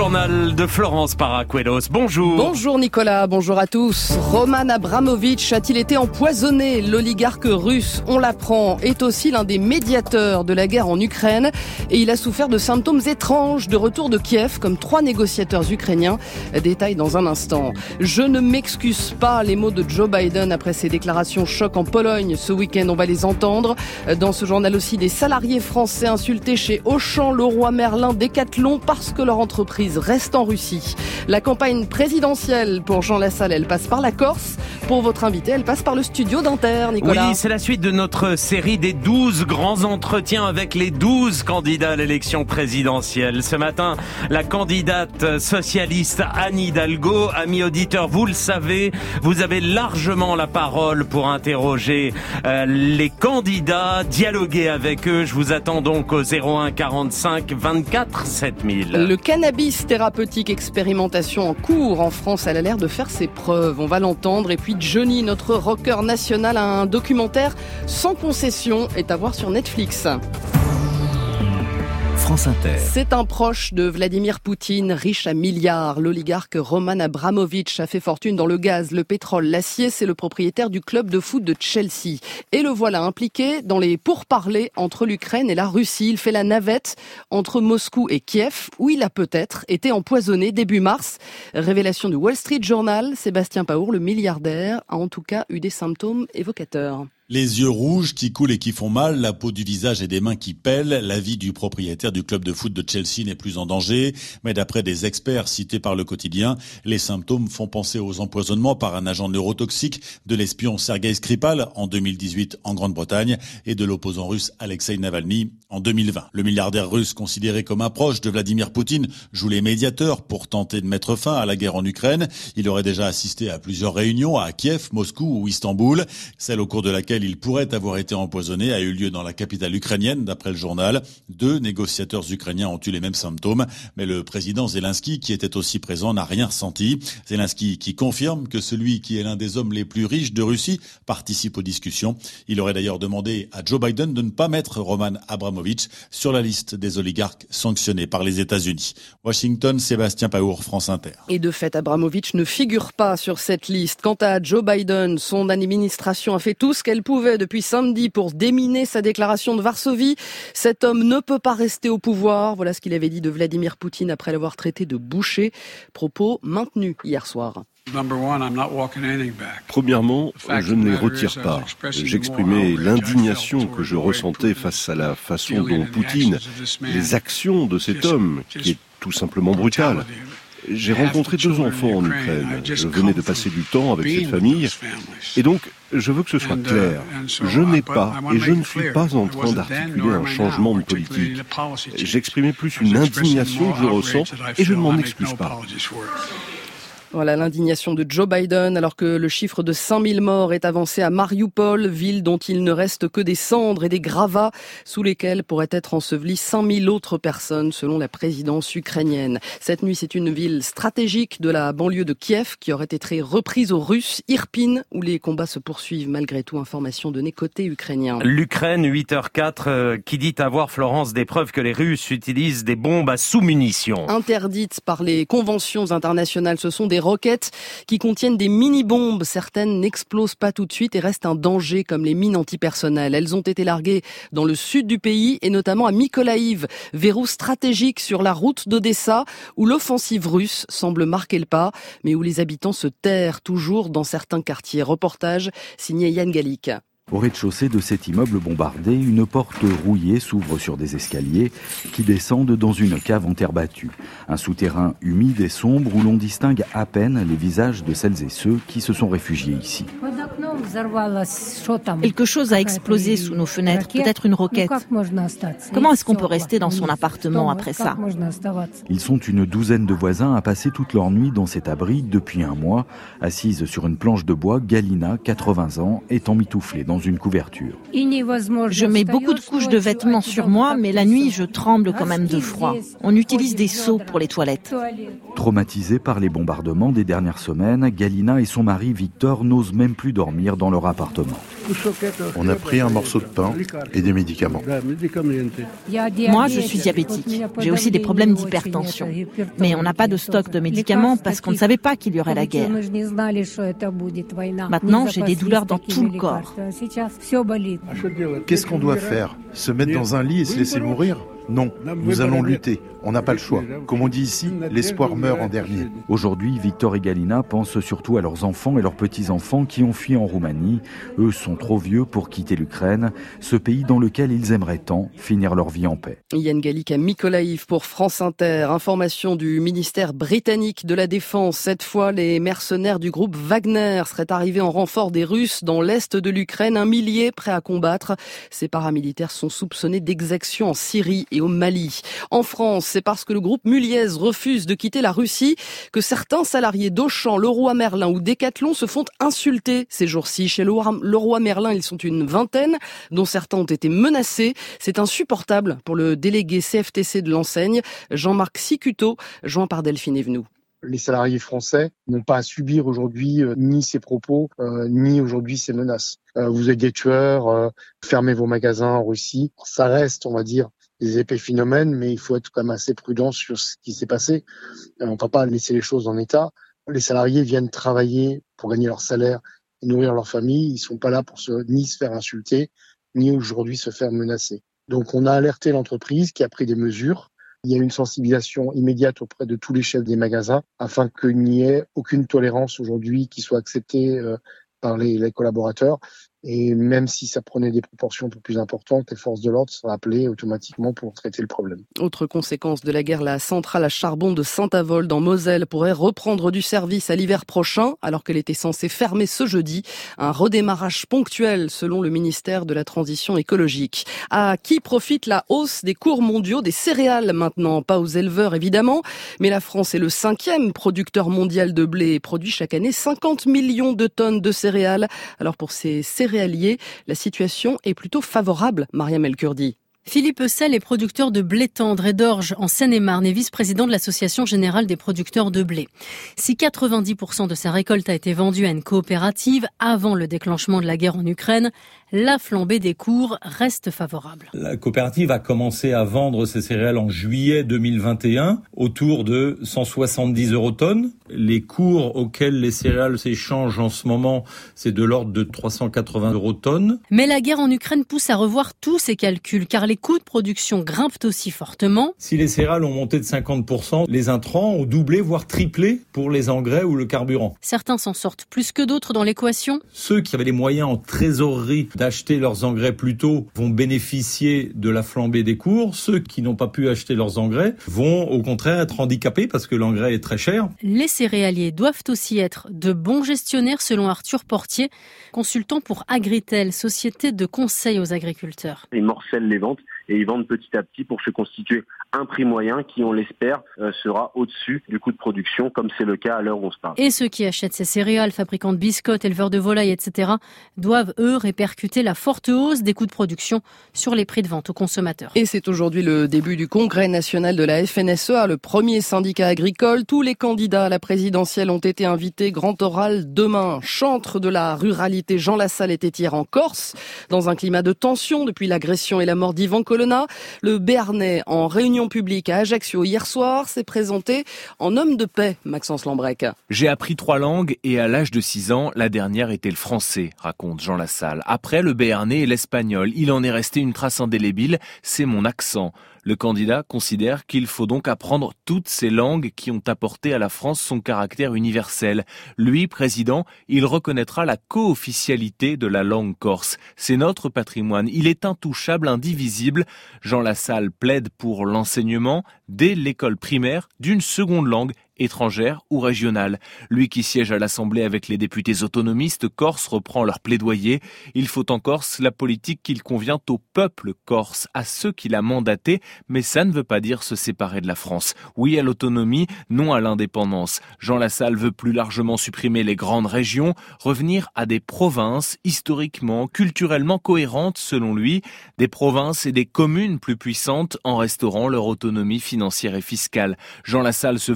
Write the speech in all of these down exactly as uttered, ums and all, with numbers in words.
journal de Florence Paracuelos. Bonjour. Bonjour Nicolas, bonjour à tous. Roman Abramovitch a-t-il été empoisonné? L'oligarque russe, on l'apprend, est aussi l'un des médiateurs de la guerre en Ukraine et il a souffert de symptômes étranges de retour de Kiev comme trois négociateurs ukrainiens. Détail dans un instant. Je ne m'excuse pas, les mots de Joe Biden après ses déclarations choc en Pologne ce week-end, on va les entendre. Dans ce journal aussi, des salariés français insultés chez Auchan, Leroy Merlin, Decathlon parce que leur entreprise reste en Russie. La campagne présidentielle pour Jean Lassalle, elle passe par la Corse. Pour votre invité, elle passe par le studio d'Inter, Nicolas. Oui, c'est la suite de notre série des douze grands entretiens avec les douze candidats à l'élection présidentielle. Ce matin, la candidate socialiste Anne Hidalgo. Amis auditeurs, vous le savez, vous avez largement la parole pour interroger euh, les candidats, dialoguer avec eux. Je vous attends donc au zéro un quarante-cinq vingt-quatre sept mille. Le cannabis thérapeutique, expérimentation en cours en France, elle a l'air de faire ses preuves. On va l'entendre. Et puis Johnny, notre rocker national, a un documentaire sans concession, est à voir sur Netflix. France Inter. C'est un proche de Vladimir Poutine, riche à milliards. L'oligarque Roman Abramovitch a fait fortune dans le gaz, le pétrole, l'acier. C'est le propriétaire du club de foot de Chelsea. Et le voilà impliqué dans les pourparlers entre l'Ukraine et la Russie. Il fait la navette entre Moscou et Kiev, où il a peut-être été empoisonné début mars. Révélation du Wall Street Journal. Sébastien Paour, le milliardaire, a en tout cas eu des symptômes évocateurs. Les yeux rouges qui coulent et qui font mal, la peau du visage et des mains qui pèlent. La vie du propriétaire du club de foot de Chelsea n'est plus en danger. Mais d'après des experts cités par le quotidien, les symptômes font penser aux empoisonnements par un agent neurotoxique de l'espion Sergei Skripal en deux mille dix-huit en Grande-Bretagne et de l'opposant russe Alexei Navalny en deux mille vingt. Le milliardaire russe, considéré comme un proche de Vladimir Poutine, joue les médiateurs pour tenter de mettre fin à la guerre en Ukraine. Il aurait déjà assisté à plusieurs réunions à Kiev, Moscou ou Istanbul. Celle au cours de laquelle il pourrait avoir été empoisonné a eu lieu dans la capitale ukrainienne, d'après le journal. Deux négociateurs ukrainiens ont eu les mêmes symptômes, mais le président Zelensky, qui était aussi présent, n'a rien ressenti. Zelensky qui confirme que celui qui est l'un des hommes les plus riches de Russie participe aux discussions. Il aurait d'ailleurs demandé à Joe Biden de ne pas mettre Roman Abramovitch sur la liste des oligarques sanctionnés par les États-Unis. Washington, Sébastien Paour, France Inter. Et de fait, Abramovitch ne figure pas sur cette liste. Quant à Joe Biden, son administration a fait tout ce qu'elle pouvait depuis samedi pour déminer sa déclaration de Varsovie. Cet homme ne peut pas rester au pouvoir. Voilà ce qu'il avait dit de Vladimir Poutine après l'avoir traité de boucher. Propos maintenus hier soir. Premièrement, je ne les retire pas. J'exprimais l'indignation que je ressentais face à la façon dont Poutine, les actions de cet homme, qui est tout simplement brutale. J'ai rencontré deux enfants en Ukraine. Je venais de passer du temps avec cette famille. Et donc, je veux que ce soit clair. Je n'ai pas et je ne suis pas en train d'articuler un changement de politique. J'exprimais plus une indignation que je ressens et je ne m'en excuse pas. Voilà l'indignation de Joe Biden alors que le chiffre de cinq mille morts est avancé à Mariupol, ville dont il ne reste que des cendres et des gravats sous lesquels pourraient être ensevelies cinq mille autres personnes selon la présidence ukrainienne. Cette nuit, c'est une ville stratégique de la banlieue de Kiev qui aurait été reprise aux Russes, Irpin, où les combats se poursuivent malgré tout. Information donnée côté ukrainien. L'Ukraine, huit heures quatre, euh, qui dit avoir, Florence, des preuves que les Russes utilisent des bombes à sous-munitions. Interdites par les conventions internationales, ce sont des roquettes qui contiennent des mini-bombes. Certaines n'explosent pas tout de suite et restent un danger comme les mines antipersonnelles. Elles ont été larguées dans le sud du pays et notamment à Mykolaïv, verrou stratégique sur la route d'Odessa où l'offensive russe semble marquer le pas mais où les habitants se terrent toujours dans certains quartiers. Reportage signé Yann Gallic. Au rez-de-chaussée de cet immeuble bombardé, une porte rouillée s'ouvre sur des escaliers qui descendent dans une cave en terre battue. Un souterrain humide et sombre où l'on distingue à peine les visages de celles et ceux qui se sont réfugiés ici. Quelque chose a explosé sous nos fenêtres, peut-être une roquette. Comment est-ce qu'on peut rester dans son appartement après ça ? Ils sont une douzaine de voisins à passer toute leur nuit dans cet abri depuis un mois. Assise sur une planche de bois, Galina, quatre-vingts ans, est emmitouflée dans une couverture. Je mets beaucoup de couches de vêtements sur moi, mais la nuit, je tremble quand même de froid. On utilise des seaux pour les toilettes. Traumatisés par les bombardements des dernières semaines, Galina et son mari Victor n'osent même plus dormir dormir dans leur appartement. On a pris un morceau de pain et des médicaments. Moi, je suis diabétique. J'ai aussi des problèmes d'hypertension. Mais on n'a pas de stock de médicaments parce qu'on ne savait pas qu'il y aurait la guerre. Maintenant, j'ai des douleurs dans tout le corps. Qu'est-ce qu'on doit faire ? Se mettre dans un lit et se laisser mourir ? Non, nous allons lutter. On n'a pas le choix. Comme on dit ici, l'espoir meurt en dernier. Aujourd'hui, Victor et Galina pensent surtout à leurs enfants et leurs petits-enfants qui ont fui en Roumanie. Eux sont trop vieux pour quitter l'Ukraine, ce pays dans lequel ils aimeraient tant finir leur vie en paix. Yann Gallic à Mykolaïv pour France Inter. Information du ministère britannique de la Défense. Cette fois, les mercenaires du groupe Wagner seraient arrivés en renfort des Russes dans l'est de l'Ukraine. Un millier prêts à combattre. Ces paramilitaires sont soupçonnés d'exactions en Syrie et au Mali. En France, c'est parce que le groupe Muliez refuse de quitter la Russie que certains salariés d'Auchan, Leroy Merlin ou Decathlon se font insulter ces jours-ci. Chez Leroy Merlin, ils sont une vingtaine, dont certains ont été menacés. C'est insupportable pour le délégué C F T C de l'enseigne, Jean-Marc Sicuto, joint par Delphine Evenou. Les salariés français n'ont pas à subir aujourd'hui euh, ni ces propos, euh, ni aujourd'hui ces menaces. Euh, vous êtes des tueurs, euh, fermez vos magasins en Russie. Ça reste, on va dire, des épais phénomènes, mais il faut être quand même assez prudent sur ce qui s'est passé. On ne peut pas laisser les choses en état. Les salariés viennent travailler pour gagner leur salaire et nourrir leur famille. Ils ne sont pas là pour se, ni se faire insulter, ni aujourd'hui se faire menacer. Donc on a alerté l'entreprise qui a pris des mesures. Il y a une sensibilisation immédiate auprès de tous les chefs des magasins afin qu'il n'y ait aucune tolérance aujourd'hui qui soit acceptée euh, par les, les collaborateurs. Et même si ça prenait des proportions un peu plus importantes, les forces de l'ordre sont appelées automatiquement pour traiter le problème. Autre conséquence de la guerre, la centrale à charbon de Saint-Avold en Moselle pourrait reprendre du service à l'hiver prochain, alors qu'elle était censée fermer ce jeudi. Un redémarrage ponctuel selon le ministère de la Transition écologique. À qui profite la hausse des cours mondiaux des céréales maintenant? Pas aux éleveurs évidemment, mais la France est le cinquième producteur mondial de blé et produit chaque année cinquante millions de tonnes de céréales. Alors pour ces céréales alliés, la situation est plutôt favorable, Mariam El-Kurdi. Philippe Heussel est producteur de blé tendre et d'orge en Seine-et-Marne et vice-président de l'Association générale des producteurs de blé. Si quatre-vingt-dix pour cent de sa récolte a été vendue à une coopérative avant le déclenchement de la guerre en Ukraine, la flambée des cours reste favorable. La coopérative a commencé à vendre ses céréales en juillet deux mille vingt et un autour de cent soixante-dix euros tonne. Les cours auxquels les céréales s'échangent en ce moment, c'est de l'ordre de trois cent quatre-vingts euros tonne. Mais la guerre en Ukraine pousse à revoir tous ces calculs car les coûts de production grimpent aussi fortement. Si les céréales ont monté de cinquante pour cent, les intrants ont doublé voire triplé pour les engrais ou le carburant. Certains s'en sortent plus que d'autres dans l'équation. Ceux qui avaient les moyens en trésorerie d'acheter leurs engrais plus tôt vont bénéficier de la flambée des cours. Ceux qui n'ont pas pu acheter leurs engrais vont au contraire être handicapés parce que l'engrais est très cher. Les céréaliers doivent aussi être de bons gestionnaires selon Arthur Portier, consultant pour Agritel, société de conseil aux agriculteurs. Ils morcellent les ventes et ils vendent petit à petit pour se constituer un prix moyen qui, on l'espère, euh, sera au-dessus du coût de production, comme c'est le cas à l'heure où on se parle. Et ceux qui achètent ces céréales, fabricants de biscottes, éleveurs de volailles, et cetera, doivent, eux, répercuter la forte hausse des coûts de production sur les prix de vente aux consommateurs. Et c'est aujourd'hui le début du congrès national de la F N S E A, le premier syndicat agricole. Tous les candidats à la présidentielle ont été invités. Grand oral demain. Chantre de la ruralité, Jean Lassalle était hier en Corse, dans un climat de tension depuis l'agression et la mort d'Ivan Colonna. Le Béarnais, en réunion publique à Ajaccio hier soir, s'est présenté en homme de paix, Maxence Lambrec. J'ai appris trois langues et à l'âge de six ans, la dernière était le français, raconte Jean Lassalle. Après le béarnais et l'espagnol, il en est resté une trace indélébile, c'est mon accent. Le candidat considère qu'il faut donc apprendre toutes ces langues qui ont apporté à la France son caractère universel. Lui, président, il reconnaîtra la co-officialité de la langue corse. C'est notre patrimoine, il est intouchable, indivisible. Jean Lassalle plaide pour l'enseignement dès l'école primaire d'une seconde langue étrangère ou régionale. Lui qui siège à l'Assemblée avec les députés autonomistes corse reprend leur plaidoyer. Il faut en Corse la politique qu'il convient au peuple corse, à ceux qui l'a mandaté, mais ça ne veut pas dire se séparer de la France. Oui à l'autonomie, non à l'indépendance. Jean Lassalle veut plus largement supprimer les grandes régions, revenir à des provinces historiquement, culturellement cohérentes selon lui, des provinces et des communes plus puissantes en restaurant leur autonomie financière et fiscale. Jean Lassalle se veut le candidat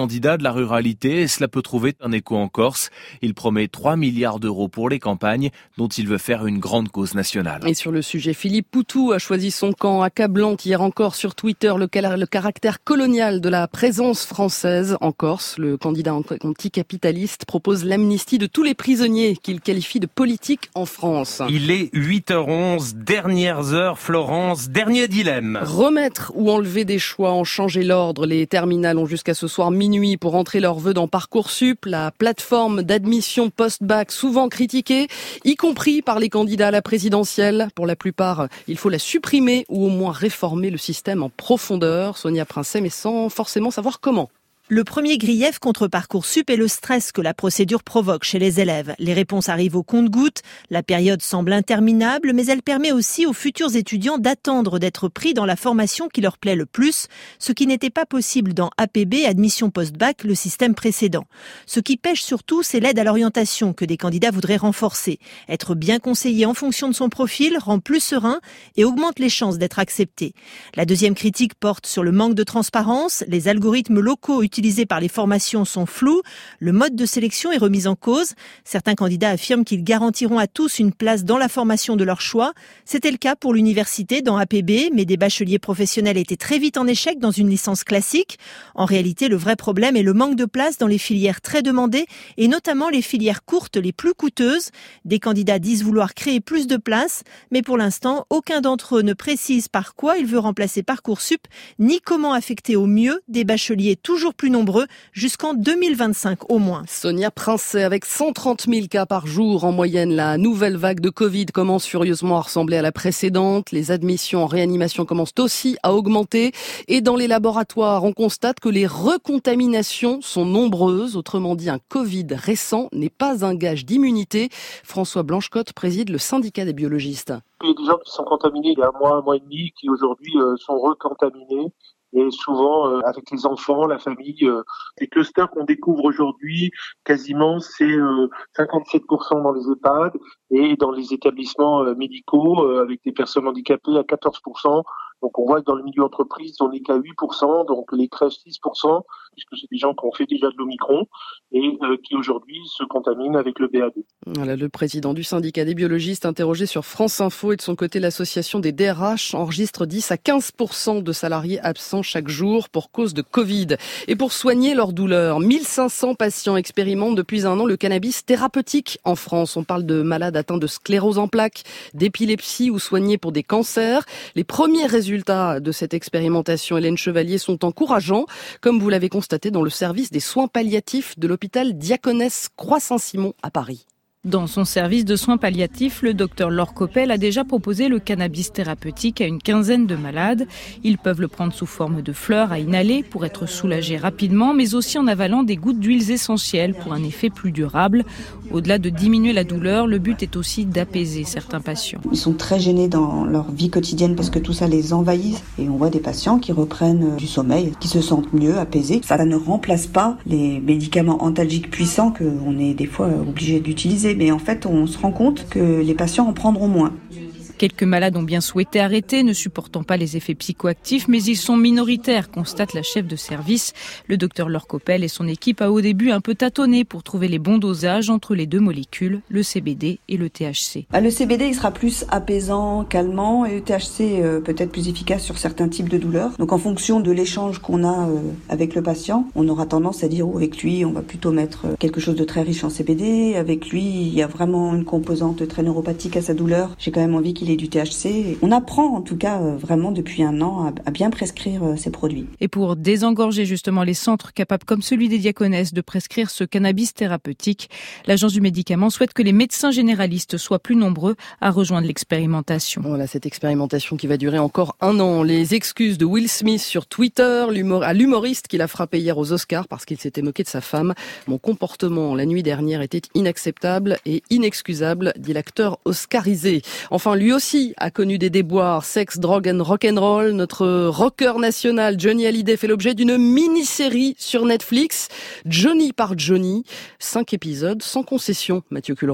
candidat de la ruralité et cela peut trouver un écho en Corse. Il promet trois milliards d'euros pour les campagnes dont il veut faire une grande cause nationale. Et sur le sujet, Philippe Poutou a choisi son camp, accablant hier encore sur Twitter le, le caractère colonial de la présence française en Corse. Le candidat anticapitaliste propose l'amnistie de tous les prisonniers qu'il qualifie de politiques en France. Il est huit heures onze, dernières heures, Florence, dernier dilemme. Remettre ou enlever des choix, en changer l'ordre. Les terminales ont jusqu'à ce soir minuit pour entrer leurs vœux dans Parcoursup, la plateforme d'admission post-bac souvent critiquée, y compris par les candidats à la présidentielle. Pour la plupart, il faut la supprimer ou au moins réformer le système en profondeur. Sonia Princet, mais sans forcément savoir comment. Le premier grief contre Parcoursup est le stress que la procédure provoque chez les élèves. Les réponses arrivent au compte-gouttes, la période semble interminable, mais elle permet aussi aux futurs étudiants d'attendre d'être pris dans la formation qui leur plaît le plus, ce qui n'était pas possible dans A P B, admission post-bac, le système précédent. Ce qui pêche surtout, c'est l'aide à l'orientation que des candidats voudraient renforcer. Être bien conseillé en fonction de son profil rend plus serein et augmente les chances d'être accepté. La deuxième critique porte sur le manque de transparence. Les algorithmes locaux utilisés utilisés par les formations sont flous, le mode de sélection est remis en cause. Certains candidats affirment qu'ils garantiront à tous une place dans la formation de leur choix. C'était le cas pour l'université dans A P B, mais des bacheliers professionnels étaient très vite en échec dans une licence classique. En réalité, le vrai problème est le manque de place dans les filières très demandées et notamment les filières courtes les plus coûteuses. Des candidats disent vouloir créer plus de places, mais pour l'instant, aucun d'entre eux ne précise par quoi il veut remplacer Parcoursup, ni comment affecter au mieux des bacheliers toujours plus nombreux jusqu'en deux mille vingt-cinq au moins. Sonia Princet, avec cent trente mille cas par jour en moyenne, la nouvelle vague de Covid commence furieusement à ressembler à la précédente. Les admissions en réanimation commencent aussi à augmenter. Et dans les laboratoires, on constate que les recontaminations sont nombreuses. Autrement dit, un Covid récent n'est pas un gage d'immunité. François Blanchecotte préside le syndicat des biologistes. Il y a des gens qui sont contaminés il y a un mois, un mois et demi, qui aujourd'hui euh, sont recontaminés. Et souvent, euh, avec les enfants, la famille, euh, les clusters qu'on découvre aujourd'hui, quasiment, c'est euh, cinquante-sept pour cent dans les EHPAD et dans les établissements euh, médicaux, euh, avec des personnes handicapées, à quatorze pour cent. Donc on voit que dans le milieu entreprise, on n'est qu'à huit pour cent, donc les crèches six pour cent, puisque c'est des gens qui ont fait déjà de l'Omicron et euh, qui aujourd'hui se contaminent avec le B A D. Voilà, le président du syndicat des biologistes interrogé sur France Info, et de son côté l'association des D R H enregistre dix à quinze pour cent de salariés absents chaque jour pour cause de Covid. Et pour soigner leur douleur, mille cinq cents patients expérimentent depuis un an le cannabis thérapeutique en France. On parle de malades atteints de sclérose en plaques, d'épilepsie ou soignés pour des cancers. Les premiers résultats résultats de cette expérimentation, Hélène Chevalier, sont encourageants, comme vous l'avez constaté dans le service des soins palliatifs de l'hôpital Diaconesse Croix-Saint-Simon à Paris. Dans son service de soins palliatifs, le docteur Laure Coppel a déjà proposé le cannabis thérapeutique à une quinzaine de malades. Ils peuvent le prendre sous forme de fleurs à inhaler pour être soulagés rapidement, mais aussi en avalant des gouttes d'huiles essentielles pour un effet plus durable. Au-delà de diminuer la douleur, le but est aussi d'apaiser certains patients. Ils sont très gênés dans leur vie quotidienne parce que tout ça les envahit. Et on voit des patients qui reprennent du sommeil, qui se sentent mieux, apaisés. Ça ne remplace pas les médicaments antalgiques puissants qu'on est des fois obligé d'utiliser. Mais en fait, on se rend compte que les patients en prendront moins. Quelques malades ont bien souhaité arrêter, ne supportant pas les effets psychoactifs, mais ils sont minoritaires, constate la chef de service. Le docteur Laure Coppel et son équipe a au début un peu tâtonné pour trouver les bons dosages entre les deux molécules, le C B D et le T H C. Le C B D, il sera plus apaisant, calmant, et le T H C euh, peut-être plus efficace sur certains types de douleurs. Donc en fonction de l'échange qu'on a euh, avec le patient, on aura tendance à dire, oh, avec lui, on va plutôt mettre quelque chose de très riche en C B D. Avec lui, il y a vraiment une composante très neuropathique à sa douleur. J'ai quand même envie qu'il et du T H C. On apprend en tout cas vraiment depuis un an à bien prescrire ces produits. Et pour désengorger justement les centres capables comme celui des Diaconesses de prescrire ce cannabis thérapeutique, l'Agence du médicament souhaite que les médecins généralistes soient plus nombreux à rejoindre l'expérimentation. Voilà, cette expérimentation qui va durer encore un an. Les excuses de Will Smith sur Twitter l'humor, à l'humoriste qui l'a frappé hier aux Oscars parce qu'il s'était moqué de sa femme. Mon comportement la nuit dernière était inacceptable et inexcusable, dit l'acteur oscarisé. Enfin, lui aussi a connu des déboires, sexe, drogue and rock'n'roll. Notre rocker national Johnny Hallyday fait l'objet d'une mini-série sur Netflix, Johnny par Johnny. Cinq épisodes sans concession, Mathieu Culeron.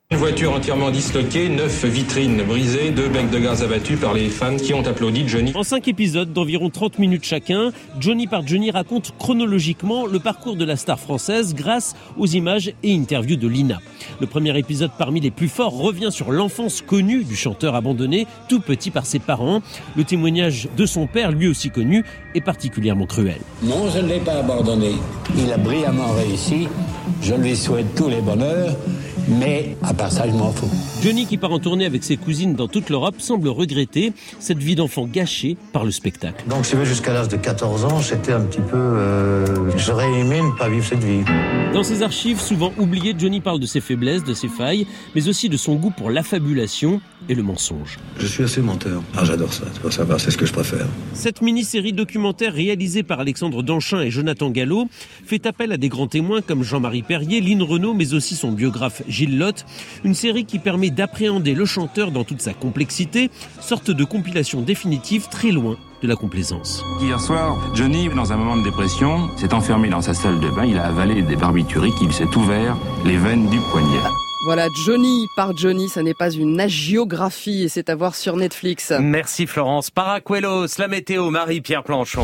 Une voiture entièrement disloquée, neuf vitrines brisées, deux becs de gaz abattus par les fans qui ont applaudi Johnny. En cinq épisodes d'environ trente minutes chacun, Johnny par Johnny raconte chronologiquement le parcours de la star française grâce aux images et interviews de Lina. Le premier épisode parmi les plus forts revient sur l'enfance connue du chanteur abandonné, tout petit par ses parents. Le témoignage de son père, lui aussi connu, est particulièrement cruel. Non, je ne l'ai pas abandonné. Il a brillamment réussi. Je lui souhaite tous les bonheurs. Mais à part ça, je m'en fous. Johnny, qui part en tournée avec ses cousines dans toute l'Europe, semble regretter cette vie d'enfant gâchée par le spectacle. Donc, si vous voulez, jusqu'à l'âge de quatorze ans, j'étais un petit peu... Euh, j'aurais aimé ne pas vivre cette vie. Dans ses archives, souvent oubliées, Johnny parle de ses faiblesses, de ses failles, mais aussi de son goût pour l'affabulation et le mensonge. Je suis assez menteur. Ah, j'adore ça, tu peux savoir, c'est ce que je préfère. Cette mini-série documentaire réalisée par Alexandre Danchin et Jonathan Gallo fait appel à des grands témoins comme Jean-Marie Perrier, Lynn Renaud, mais aussi son biographe Gilles Lotte. Une série qui permet d'appréhender le chanteur dans toute sa complexité, sorte de compilation définitive très loin de la complaisance. Hier soir, Johnny, dans un moment de dépression, s'est enfermé dans sa salle de bain, il a avalé des barbituriques, il s'est ouvert les veines du poignet. Voilà, Johnny par Johnny, ça n'est pas une hagiographie et c'est à voir sur Netflix. Merci Florence. Paracuelos, la météo, Marie-Pierre Planchon.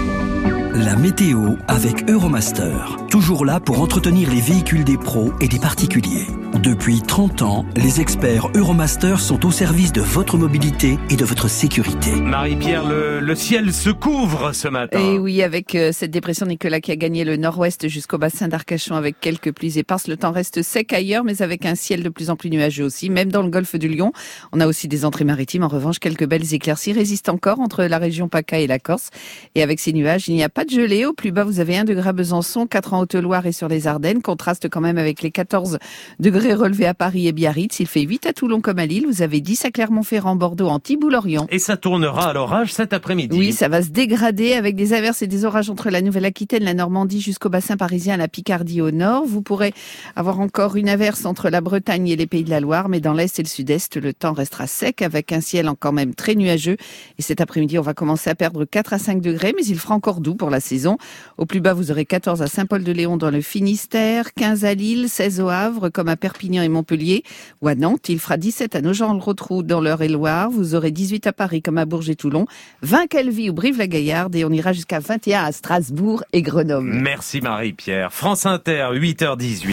La météo avec Euromaster. Toujours là pour entretenir les véhicules des pros et des particuliers. Depuis trente ans, les experts Euromaster sont au service de votre mobilité et de votre sécurité. Marie-Pierre, le, le ciel se couvre ce matin. Et oui, avec euh, cette dépression, Nicolas, qui a gagné le nord-ouest jusqu'au bassin d'Arcachon avec quelques pluies éparses. Le temps reste sec ailleurs, mais avec un ciel de plus en plus nuageux aussi. Même dans le golfe du Lion, on a aussi des entrées maritimes. En revanche, quelques belles éclaircies résistent encore entre la région PACA et la Corse. Et avec ces nuages, il n'y a pas de gelée. Au plus bas, vous avez un degré à Besançon, quatre en Haute-Loire et sur les Ardennes. Contraste quand même avec les quatorze degrés relevés à Paris et Biarritz. Il fait huit à Toulon comme à Lille. Vous avez dix à Clermont-Ferrand, Bordeaux, Antibes ou Lorient. Et ça tournera à l'orage cet après-midi. Oui, ça va se dégrader avec des averses et des orages entre la Nouvelle-Aquitaine, la Normandie jusqu'au bassin parisien, la Picardie au nord. Vous pourrez avoir encore une averse entre la Bretagne et les Pays de la Loire, mais dans l'est et le sud-est, le temps restera sec avec un ciel encore même très nuageux. Et cet après-midi, on va commencer à perdre quatre à cinq degrés, mais il fera encore doux pour la saison. Au plus bas, vous aurez quatorze à Saint-Paul-de-Léon dans le Finistère, quinze à Lille, seize au Havre, comme à Perpignan et Montpellier, ou à Nantes. Il fera dix-sept à Nogent-le-Rotrou dans l'Eure-et-Loire. Vous aurez dix-huit à Paris comme à Bourges et Toulon, vingt Calvi ou Brive-la-Gaillarde et on ira jusqu'à vingt et un à Strasbourg et Grenoble. Merci Marie-Pierre. France Inter, huit heures dix-huit.